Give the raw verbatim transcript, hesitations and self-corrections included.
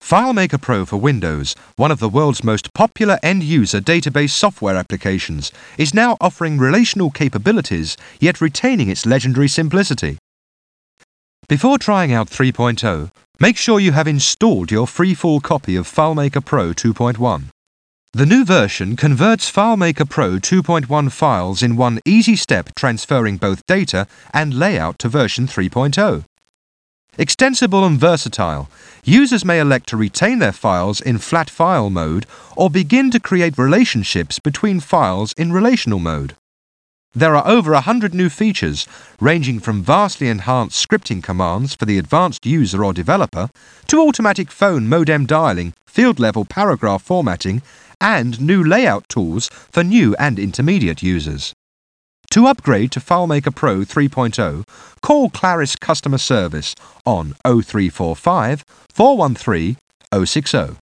FileMaker Pro for Windows, one of the world's most popular end-user database software applications, is now offering relational capabilities, yet retaining its legendary simplicity. Before trying out three point oh, make sure you have installed your free full copy of FileMaker Pro two point one. The new version converts FileMaker Pro two point one files in one easy step, transferring both data and layout to version three point oh. Extensible and versatile, users may elect to retain their files in flat file mode or begin to create relationships between files in relational mode. There are over a hundred new features, ranging from vastly enhanced scripting commands for the advanced user or developer to automatic phone modem dialing, field-level paragraph formatting, and new layout tools for new and intermediate users. To upgrade to FileMaker Pro three point oh, call Claris Customer Service on oh three four five, four one three, oh six oh.